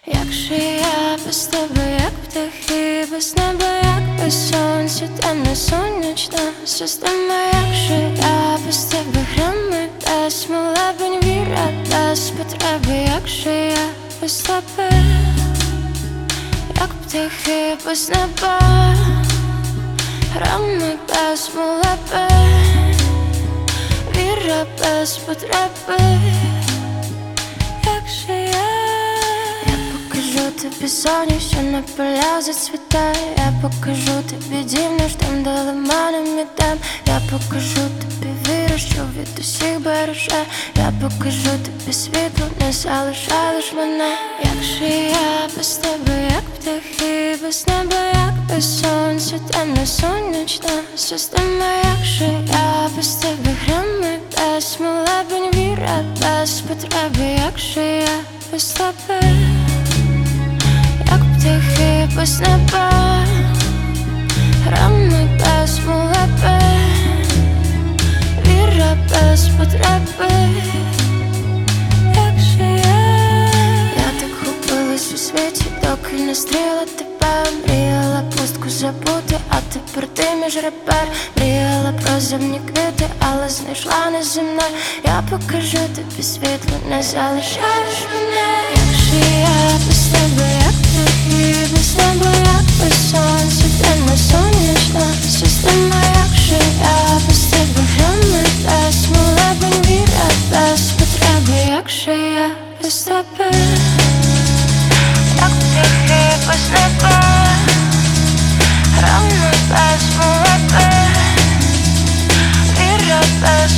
Як же я без тебе, як птахи без неба, як без сонця, темна сонячна система. Як же я без тебе, грами без молебень, віра без потреби. Як же я без тебе, як птахи без неба, грами без молебень, віра без потреби. Як же я покажу тобі соню, що на полях зацвітає. Я покажу тобі дім наш там, де лиманом ідем. Я покажу тобі віру, що від усіх береже. Я покажу тобі світло, не залишай лиш мене. Як же я без тебе, як птахи без неба, як без сонця, темна сонячна система. Як же я без тебе, грами без молебень, віра без потреби. Як же я без тебе, як птахи без неба, грами без молебень, віра без потреби. Як же я так губилась у світі, доки не стріла тебе. Мріяла пустку забути, а тепер ти між ребер. Мріяла про земні квіти, але знайшла неземне. Я покажу тобі світло, не залишаєш мене. Як же я без тебе, як птахи без неба, як без сонця, темна сонячна система. Як же я без тебе, грами без молебень, віра без потреби. Як же я без тебе, як птахи без неба, грами без молебень, віра без